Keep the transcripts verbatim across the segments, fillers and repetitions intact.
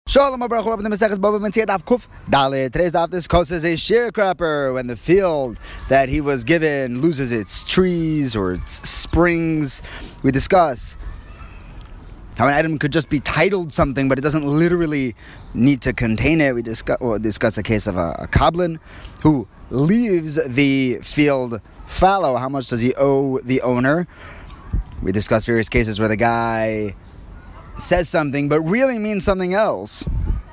Shalom Abrach, we're up in the Maseches Bava Metzia Daf Kuf Dalet. Today's daf discusses a sharecropper when the field that he was given loses its trees or its springs. We discuss how an item could just be titled something, but it doesn't literally need to contain it. We discuss, we'll discuss a case of a, a koblin who leaves the field fallow. How much does he owe the owner? We discuss various cases where the guy says something but really means something else.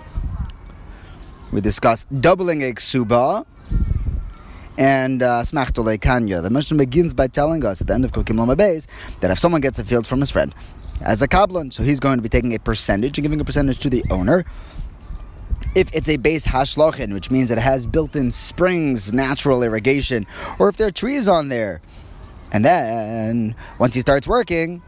We discuss doubling a ksuba and smachtole uh, kanya. The Mishnah begins by telling us at the end of Kokim Lama Beis that if someone gets a field from his friend as a kablan, so he's going to be taking a percentage and giving a percentage to the owner. If it's a base hashlochin, which means it has built-in springs, natural irrigation, or if there are trees on there, and then once he starts working,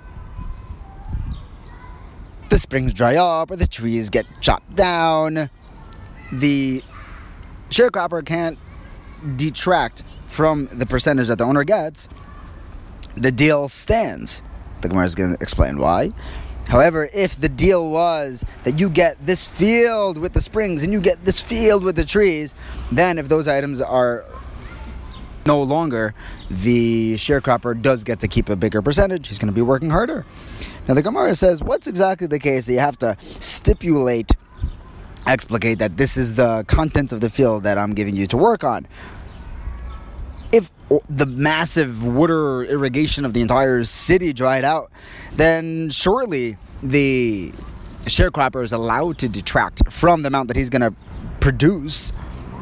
the springs dry up or the trees get chopped down, the sharecropper can't detract from the percentage that the owner gets. The deal stands. The Gemara is going to explain why. However, if the deal was that you get this field with the springs and you get this field with the trees, then if those items are no longer, the sharecropper does get to keep a bigger percentage. He's going to be working harder. Now the Gemara says, what's exactly the case that you have to stipulate, explicate that this is the contents of the field that I'm giving you to work on? If the massive water irrigation of the entire city dried out, then surely the sharecropper is allowed to detract from the amount that he's going to produce.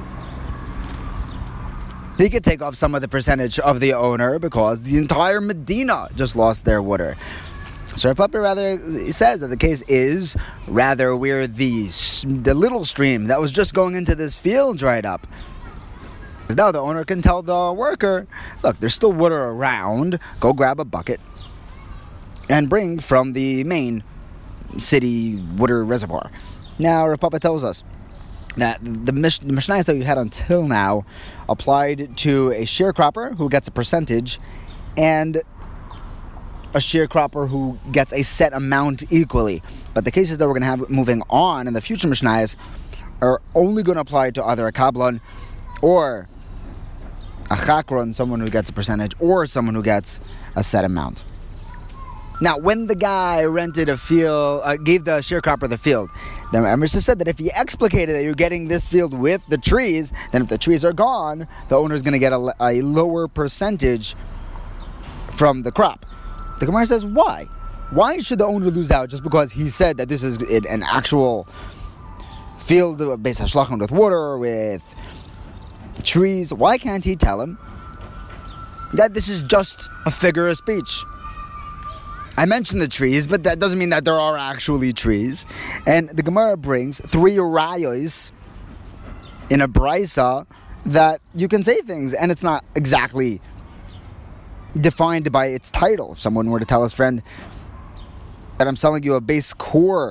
He could take off some of the percentage of the owner because the entire Medina just lost their water. So Rav Papa rather says that the case is rather where the the little stream that was just going into this field dried up. Because now the owner can tell the worker, look, there's still water around. Go grab a bucket and bring from the main city water reservoir. Now Rav Papa tells us that the, Mish- the Mishnayos that we had until now applied to a sharecropper who gets a percentage and a sharecropper who gets a set amount equally. But the cases that we're going to have moving on in the future Mishnayos are only going to apply to either a kablan or a chakron, someone who gets a percentage, or someone who gets a set amount. Now, when the guy rented a field, uh, gave the sharecropper the field, the Emerson said that if he explicated that you're getting this field with the trees, then if the trees are gone, the owner is going to get a, a lower percentage from the crop. The Gemara says, why? Why should the owner lose out just because he said that this is an actual field based on shlachan with water, with trees? Why can't he tell him that this is just a figure of speech? I mentioned the trees, but that doesn't mean that there are actually trees. And the Gemara brings three rayos in a brisa that you can say things, and it's not exactly defined by its title. If someone were to tell his friend that I'm selling you a base core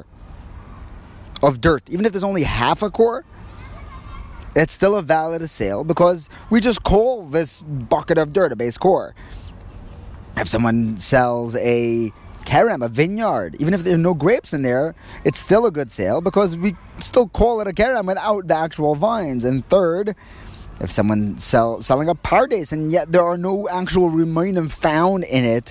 of dirt, even if there's only half a core, it's still a valid sale because we just call this bucket of dirt a base core. If someone sells a kerem, a vineyard, even if there are no grapes in there, it's still a good sale because we still call it a kerem without the actual vines. And third, if someone sell selling a pardes and yet there are no actual remaining found in it,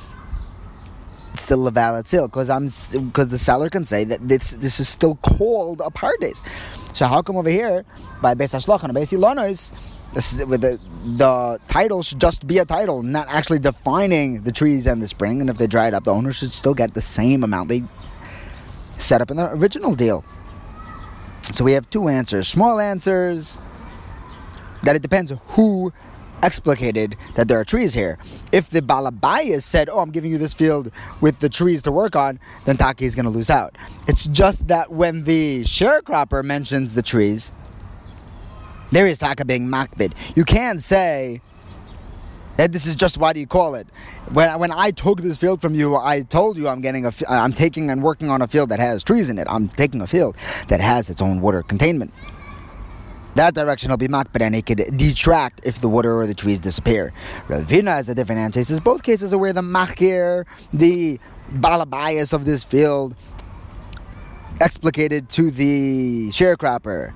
it's still a valid sale because I'm because the seller can say that this this is still called a pardes. So how come over here by Beis Hashlachan and Beis Ilonos, this is with the the title should just be a title, not actually defining the trees and the spring, and if they dried up, the owner should still get the same amount they set up in the original deal. So we have two answers, small answers, that it depends who explicated that there are trees here. If the Balabayas said, oh, I'm giving you this field with the trees to work on, then Taki is going to lose out. It's just that when the sharecropper mentions the trees, there is Taka being makbid. You can't say that this is just, why do you call it? When when I took this field from you, I told you I'm getting a, I'm taking and working on a field that has trees in it. I'm taking a field that has its own water containment. That direction will be makbid, and it could detract if the water or the trees disappear. Ravina has a different answer. He says both cases are where the machir, the balabayas of this field, explicated to the sharecropper.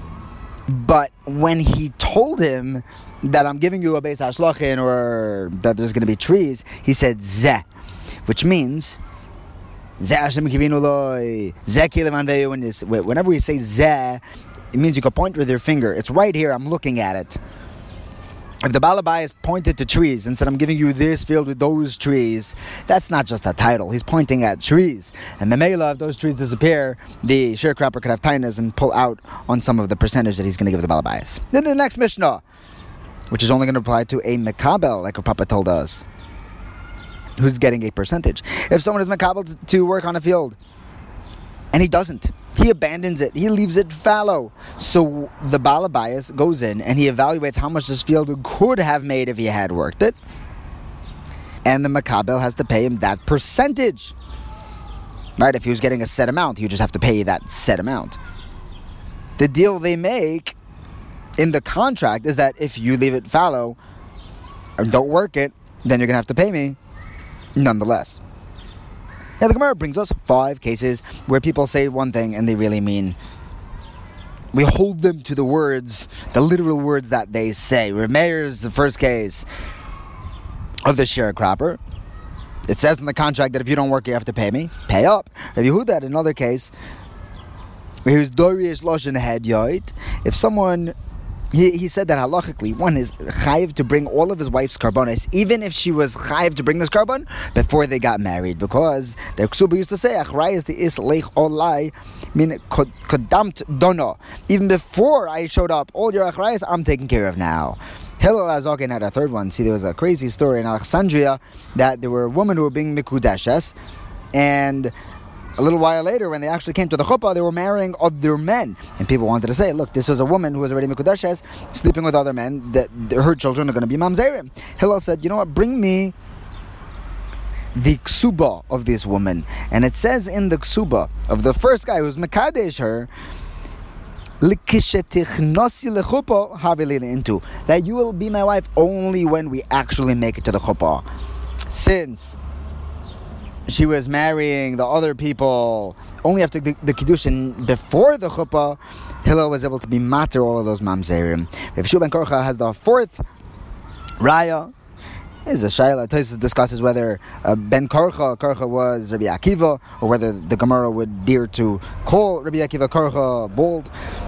But when he told him that I'm giving you a beis hashlachin, or that there's going to be trees, he said zeh, which means zeh Hashem kivinu loi, zeh kilevan veyu. Whenever we say zeh, it means you can point with your finger. It's right here. I'm looking at it. If the Balabayas pointed to trees and said, I'm giving you this field with those trees, that's not just a title. He's pointing at trees. And Memela, if those trees disappear, the sharecropper could have tainas and pull out on some of the percentage that he's going to give the Balabayas. Then the next Mishnah, which is only going to apply to a Mekabel, like our Papa told us, who's getting a percentage. If someone is Mekabel to work on a field, and he doesn't, he abandons it, he leaves it fallow. So the Balabayas goes in and he evaluates how much this field could have made if he had worked it. And the Makabel has to pay him that percentage. Right? If he was getting a set amount, he would just have to pay that set amount. The deal they make in the contract is that if you leave it fallow and don't work it, then you're going to have to pay me nonetheless. Now the Gemara brings us five cases where people say one thing and they really mean, we hold them to the words, the literal words that they say. Rav Meir is the first case of the sharecropper. It says in the contract that if you don't work, you have to pay me. Pay up. Rav Yehuda, another case, where he was dorish loshen hedyot. If someone, he, he said that halachically, one is chayiv to bring all of his wife's karbonis, even if she was chayiv to bring this carbon before they got married, because the Ksuba used to say, achrayis the is leich olai min kodamt dono. Even before I showed up, all your achrayis I'm taking care of now. Hillel Azokin had a third one. See, there was a crazy story in Alexandria that there were women who were being mikudeshes, and a little while later, when they actually came to the chuppah, they were marrying other men. And people wanted to say, look, this was a woman who was already mikudeshes, sleeping with other men, that her children are going to be mamzerim. Hillel said, you know what, bring me the ksuba of this woman. And it says in the ksuba of the first guy who's mekadesh her, that you will be my wife only when we actually make it to the chuppah. Since she was marrying the other people only after the, the kiddushin before the chuppah, Hillel was able to be mater all of those mamzerim. If Shua ben Korcha has the fourth raya, is a shaila. Tosfos discusses whether uh, ben Korcha Korcha was Rabbi Akiva, or whether the Gemara would dare to call Rabbi Akiva Korcha bold.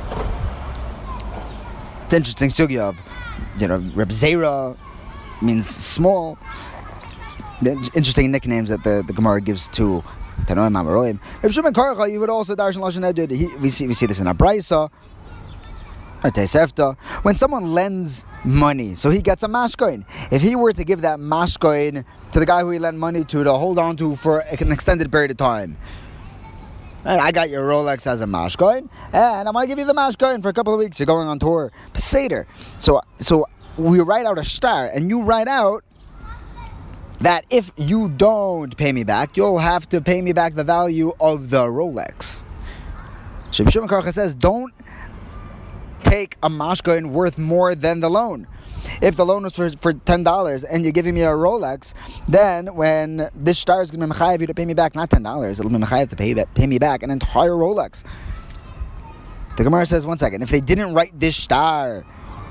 It's interesting sugya of, you know, Reb Zera means small. The interesting nicknames that the, the Gemara gives to Tanoim Amaroim. Reb Shimon Korcha, you would also darshan lashon edud. We see we see this in a brayso, a Tosefta. When someone lends money, so he gets a mashkoin. If he were to give that mashkoin to the guy who he lent money to to hold on to for an extended period of time, and I got your Rolex as a mashkoin, and I'm going to give you the mashkoin for a couple of weeks. You're going on tour, Peseder. So, so we write out a star, and you write out that if you don't pay me back, you'll have to pay me back the value of the Rolex. So Shimon Korcha says, don't take a mashkoin worth more than the loan. If the loan was for, for ten dollars and you're giving me a Rolex, then when this star is going to be mechayev you to pay me back, not ten dollars, it'll be mechayev to pay, pay me back an entire Rolex. The Gemara says, one second, if they didn't write this star,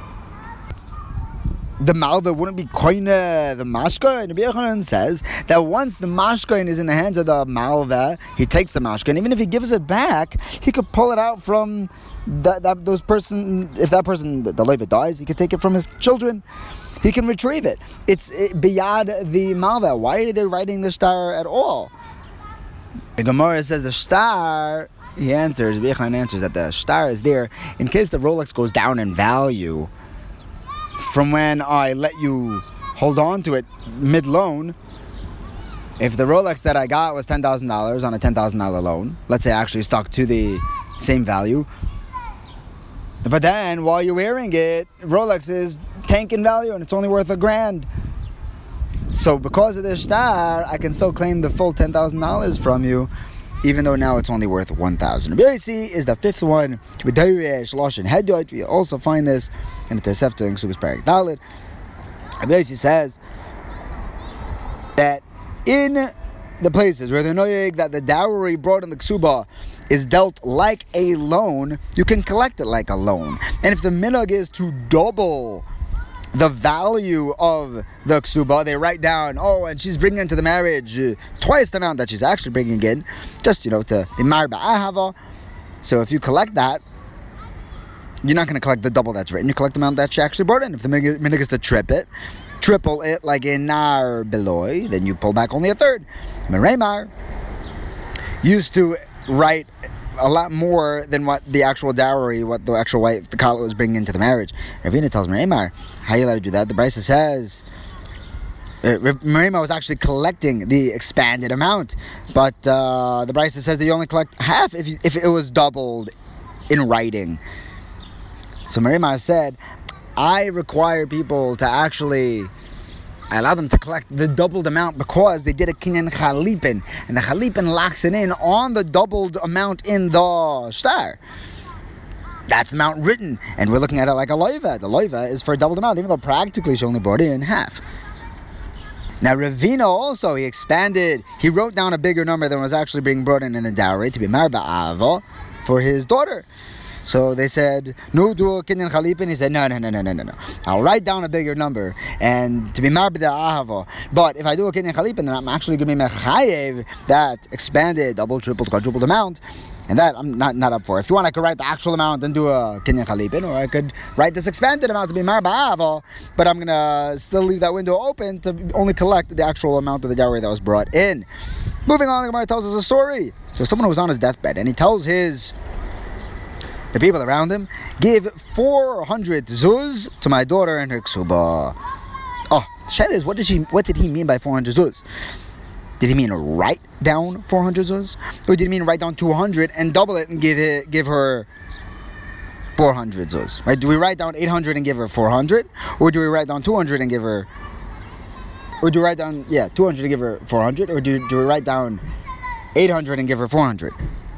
the malva wouldn't be koine the mashkoin. Rabbi Yochanan says that once the mashkoin is in the hands of the malva, he takes the mashkoin. Even if he gives it back, he could pull it out from that, that those person. If that person, the leiva dies, he could take it from his children. He can retrieve it. It's it, beyond the malva. Why are they writing the star at all? The Gemara says the star. He answers. Rabbi Yochanan answers that the star is there in case the Rolex goes down in value from when I let you hold on to it mid-loan. If the Rolex that I got was ten thousand dollars on a ten thousand dollars loan, let's say I actually stuck to the same value, but then while you're wearing it, Rolex is tank in value and it's only worth a grand. So because of this star, I can still claim the full ten thousand dollars from you, even though now it's only worth one thousand dollars. Rabbi Yosi is the fifth one. We also find this in the Tosefta in Ksubas Perek Dalet. Rabbi Yosi says that in the places where they're noyeg that the dowry brought in the ksuba is dealt like a loan, you can collect it like a loan. And if the minhag is to double the value of the ksuba, they write down, oh, and she's bringing into the marriage uh, twice the amount that she's actually bringing in, just, you know, to be married by ahava. So if you collect that, you're not going to collect the double that's written. You collect the amount that she actually brought in. If the minhag is to trip it, triple it like a nar beloy, then you pull back only a third. Meremar used to write a lot more than what the actual dowry, what the actual wife, the kala, was bringing into the marriage. Ravina tells Meremar, how are you allowed to do that? The Brisa says, uh, Meremar was actually collecting the expanded amount, but uh, the Brisa says that you only collect half if you, if it was doubled in writing. So Meremar said, I require people to actually, I allow them to collect the doubled amount because they did a kinyan chalipin, and the chalipin locks it in on the doubled amount in the shtar. That's the amount written, and we're looking at it like a loiva. The loiva is for a doubled amount, even though practically she only brought in half. Now Ravina also, he expanded, he wrote down a bigger number than was actually being brought in in the dowry to be married by Ava for his daughter. So they said, no, do a kinyan chalipin. He said, no, no, no, no, no, no, no. I'll write down a bigger number and to be married by ahava. But if I do a kinyan chalipin, then I'm actually going to be mechayev that expanded, double, tripled, quadrupled amount. And that I'm not, not up for. If you want, I could write the actual amount and do a kinyan chalipin, or I could write this expanded amount to be married by ahava. But I'm going to still leave that window open to only collect the actual amount of the dowry that was brought in. Moving on, the Gemara tells us a story. So someone who was on his deathbed, and he tells his the people around him, give four hundred zuz to my daughter and her ksuba. Oh, Shed is, what did she? What did he mean by four hundred zuz? Did he mean write down four hundred zuz? Or did he mean write down two hundred and double it and give it, give her four hundred zuz? Right? Do we write down eight hundred and give her four hundred? Or do we write down two hundred and give her... Or do we write down, yeah, two hundred and give her four hundred? Or do, do we write down eight hundred and give her four hundred?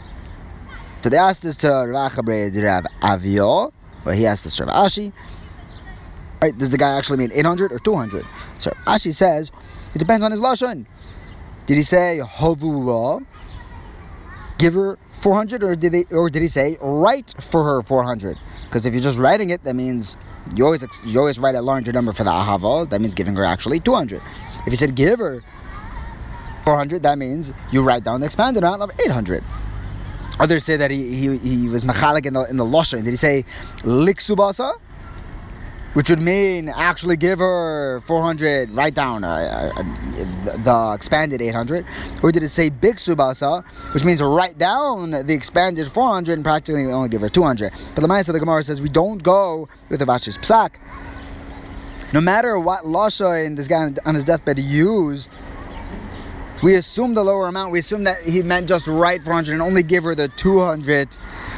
So they asked this to Rav Avio, or he asked this to Rav Ashi. Right, does the guy actually mean eight hundred or two hundred? So Ashi says, it depends on his lashon. Did he say Havula, give her four hundred, or did they, or did he say write for her four hundred? Because if you're just writing it, that means you always you always write a larger number for the ahava. That means giving her actually two hundred. If he said give her four hundred, that means you write down the expanded amount of eight hundred. Others say that he he, he was machalik in the in the lashon. Did he say liksubasa, which would mean actually give her four hundred, write down uh, uh, the expanded eight hundred, or did it say big subasa, which means write down the expanded four hundred and practically only give her two hundred? But the Ma'aseh, the Gemara says we don't go with the Vashi's psak. No matter what lashon this guy on his deathbed used, we assume the lower amount. We assume that he meant just write four hundred and only give her the two hundred.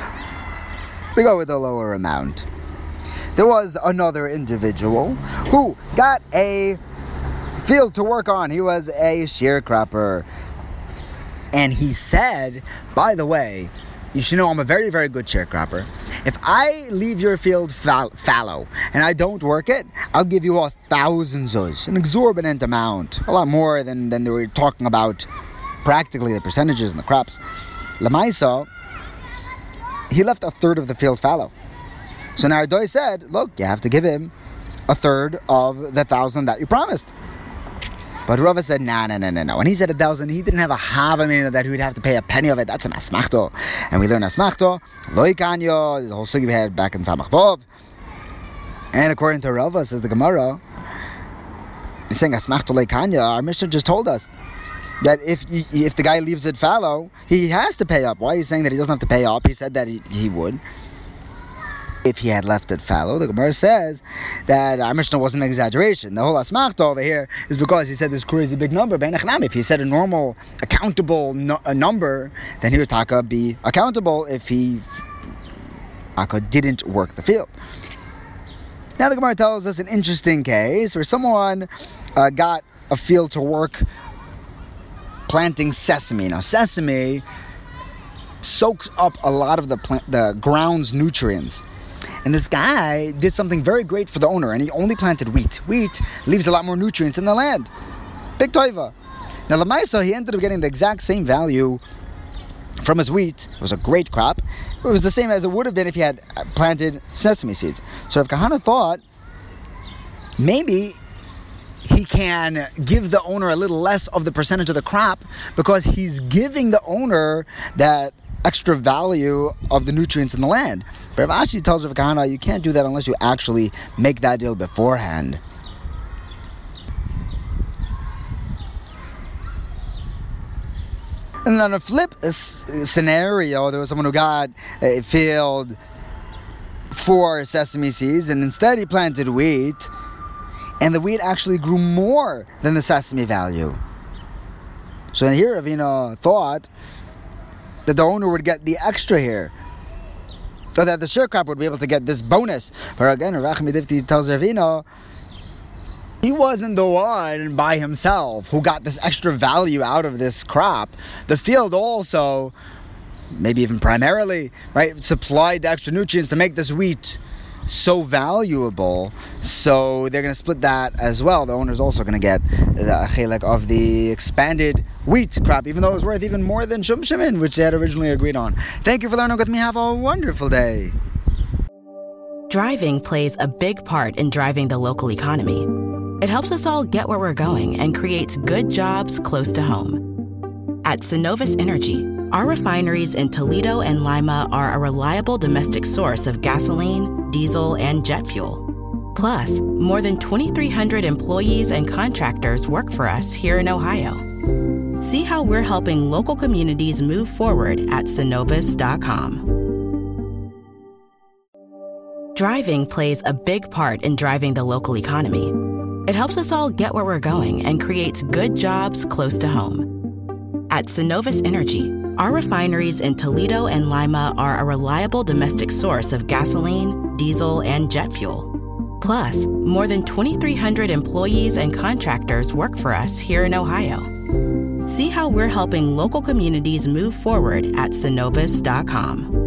We go with the lower amount. There was another individual who got a field to work on. He was a sharecropper. And he said, by the way, you should know I'm a very, very good sharecropper. If I leave your field fall- fallow and I don't work it, I'll give you a thousand zuz, an exorbitant amount, a lot more than, than they were talking about practically the percentages in the crops. Lamaisa, he left a third of the field fallow. So now Ardoi said, look, you have to give him a third of the thousand that you promised. But Rava said, no, no, no, no, no. When he said a thousand, he didn't have a havamina that he would have to pay a penny of it. That's an asmachto. And we learn asmachto, loy kanyo, there's a whole sugi we had back in Samach Vov. And according to Rava, says the Gemara, he's saying asmachto loy kanyo, our Mishnah just told us that if if the guy leaves it fallow, he has to pay up. Why are you saying that he doesn't have to pay up? He said that he, he would. If he had left it fallow, the Gemara says that our Mishnah wasn't an exaggeration. The whole asmachta over here is because he said this crazy big number. If he said a normal, accountable no, a number, then he would taka be accountable if he Aka didn't work the field. Now the Gemara tells us an interesting case where someone uh, got a field to work planting sesame. Now sesame soaks up a lot of the plant, the ground's nutrients. And this guy did something very great for the owner, and he only planted wheat. Wheat leaves a lot more nutrients in the land. Big toiva. Now, Lamaisa, he ended up getting the exact same value from his wheat. It was a great crop. It was the same as it would have been if he had planted sesame seeds. So Rav Kahana thought maybe he can give the owner a little less of the percentage of the crop because he's giving the owner that extra value of the nutrients in the land. But Rav Ashi tells Rav Kahana, you can't do that unless you actually make that deal beforehand. And on a flip scenario, there was someone who got a field for sesame seeds, and instead he planted wheat, and the wheat actually grew more than the sesame value. So here Ravina thought that the owner would get the extra here, so that the sharecropper would be able to get this bonus. But again, Rav Midifti tells Ravina, he wasn't the one by himself who got this extra value out of this crop. The field also, maybe even primarily, right, supplied the extra nutrients to make this wheat so valuable. So they're going to split that as well. The owner's also going to get the chelek of the expanded wheat crop, even though it was worth even more than Shum Shemin, which they had originally agreed on. Thank you for learning with me. Have a wonderful day. Driving plays a big part in driving the local economy. It helps us all get where we're going and creates good jobs close to home. At Synovus Energy, our refineries in Toledo and Lima are a reliable domestic source of gasoline, diesel, and jet fuel. Plus, more than twenty-three hundred employees and contractors work for us here in Ohio. See how we're helping local communities move forward at Synovus dot com. Driving plays a big part in driving the local economy. It helps us all get where we're going and creates good jobs close to home. At Synovus Energy, our refineries in Toledo and Lima are a reliable domestic source of gasoline, diesel, and jet fuel. Plus, more than twenty-three hundred employees and contractors work for us here in Ohio. See how we're helping local communities move forward at Synovus dot com.